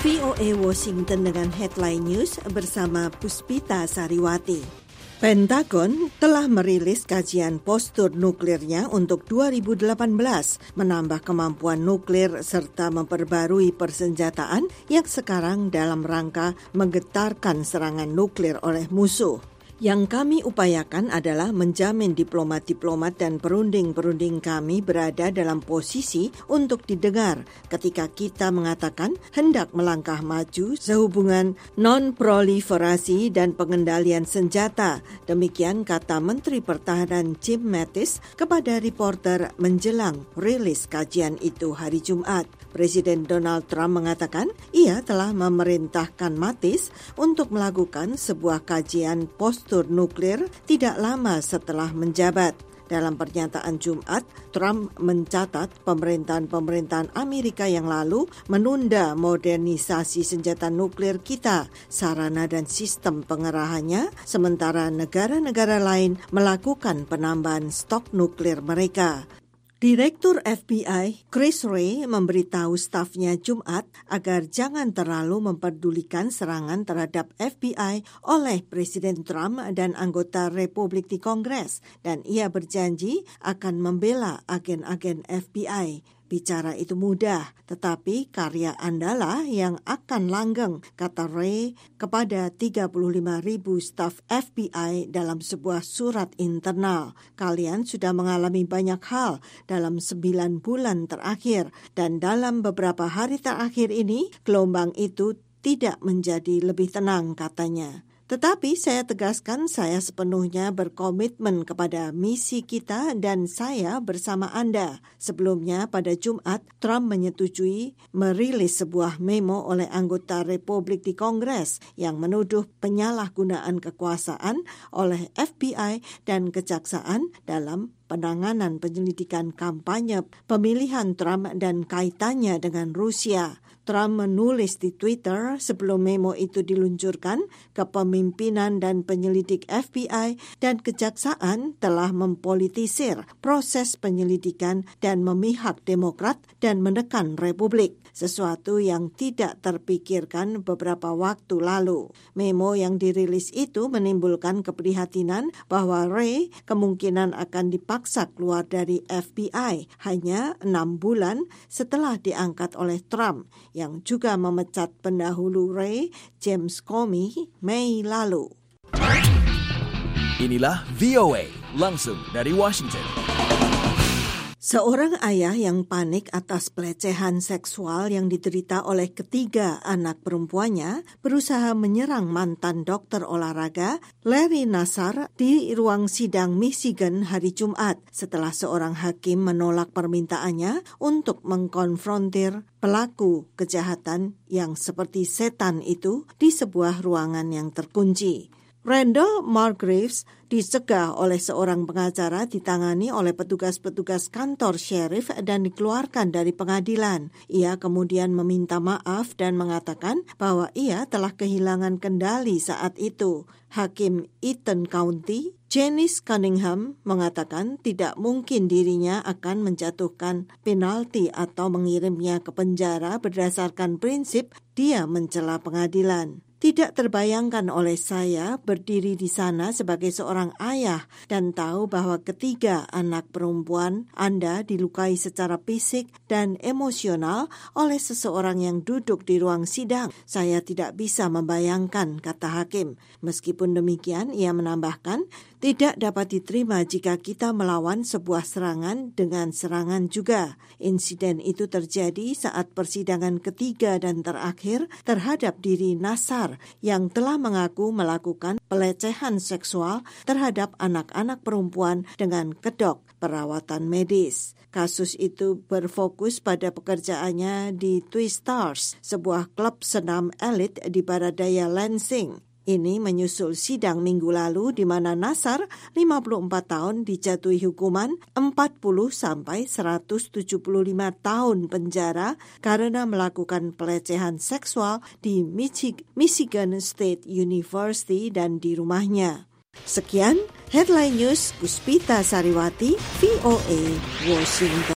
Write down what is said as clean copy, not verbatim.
VOA Washington dengan Headline News bersama Puspita Sariwati. Pentagon telah merilis kajian postur nuklirnya untuk 2018, menambah kemampuan nuklir serta memperbarui persenjataan yang sekarang dalam rangka menggetarkan serangan nuklir oleh musuh. Yang kami upayakan adalah menjamin diplomat-diplomat dan perunding-perunding kami berada dalam posisi untuk didengar ketika kita mengatakan hendak melangkah maju sehubungan non-proliferasi dan pengendalian senjata. Demikian kata Menteri Pertahanan Jim Mattis kepada reporter menjelang rilis kajian itu hari Jumat. Presiden Donald Trump mengatakan ia telah memerintahkan Mattis untuk melakukan sebuah kajian postur nuklir tidak lama setelah menjabat. Dalam pernyataan Jumat, Trump mencatat pemerintahan Amerika yang lalu menunda modernisasi senjata nuklir kita, sarana dan sistem pengerahannya, sementara negara-negara lain melakukan penambahan stok nuklir mereka. Direktur FBI Chris Wray memberitahu stafnya Jumat agar jangan terlalu memperdulikan serangan terhadap FBI oleh Presiden Trump dan anggota Republik di Kongres, dan ia berjanji akan membela agen-agen FBI. Bicara itu mudah, tetapi karya Andalah yang akan langgeng, kata Ray kepada 35.000 staf FBI dalam sebuah surat internal. Kalian sudah mengalami banyak hal dalam 9 bulan terakhir, dan dalam beberapa hari terakhir ini, gelombang itu tidak menjadi lebih tenang, katanya. Tetapi saya tegaskan saya sepenuhnya berkomitmen kepada misi kita dan saya bersama Anda. Sebelumnya pada Jumat, Trump menyetujui merilis sebuah memo oleh anggota Republik di Kongres yang menuduh penyalahgunaan kekuasaan oleh FBI dan kejaksaan dalam penanganan penyelidikan kampanye pemilihan Trump dan kaitannya dengan Rusia. Trump menulis di Twitter sebelum memo itu diluncurkan, kepemimpinan dan penyelidik FBI dan kejaksaan telah mempolitisir proses penyelidikan dan memihak Demokrat dan menekan Republik, sesuatu yang tidak terpikirkan beberapa waktu lalu. Memo yang dirilis itu menimbulkan keprihatinan bahwa Ray kemungkinan akan dipaksa keluar dari FBI hanya 6 bulan setelah diangkat oleh Trump, yang juga memecat pendahulu Ray, James Comey, Mei lalu. Inilah VOA, langsung dari Washington. Seorang ayah yang panik atas pelecehan seksual yang diderita oleh ketiga anak perempuannya berusaha menyerang mantan dokter olahraga Larry Nassar di ruang sidang Michigan hari Jumat setelah seorang hakim menolak permintaannya untuk mengkonfrontir pelaku kejahatan yang seperti setan itu di sebuah ruangan yang terkunci. Randall Margraves dicegah oleh seorang pengacara, ditangani oleh petugas-petugas kantor sheriff dan dikeluarkan dari pengadilan. Ia kemudian meminta maaf dan mengatakan bahwa ia telah kehilangan kendali saat itu. Hakim Eaton County, Janice Cunningham, mengatakan tidak mungkin dirinya akan menjatuhkan penalti atau mengirimnya ke penjara berdasarkan prinsip dia mencela pengadilan. Tidak terbayangkan oleh saya berdiri di sana sebagai seorang ayah dan tahu bahwa ketiga anak perempuan Anda dilukai secara fisik dan emosional oleh seseorang yang duduk di ruang sidang. Saya tidak bisa membayangkan, kata hakim. Meskipun demikian, ia menambahkan, tidak dapat diterima jika kita melawan sebuah serangan dengan serangan juga. Insiden itu terjadi saat persidangan ketiga dan terakhir terhadap diri Nassar yang telah mengaku melakukan pelecehan seksual terhadap anak-anak perempuan dengan kedok perawatan medis. Kasus itu berfokus pada pekerjaannya di Twistars, sebuah klub senam elit di barat daya Lansing. Ini menyusul sidang minggu lalu di mana Nassar, 54 tahun, dijatuhi hukuman 40-175 tahun penjara karena melakukan pelecehan seksual di Michigan State University dan di rumahnya. Sekian Headline News, Puspita Sariwati, VOA, Washington.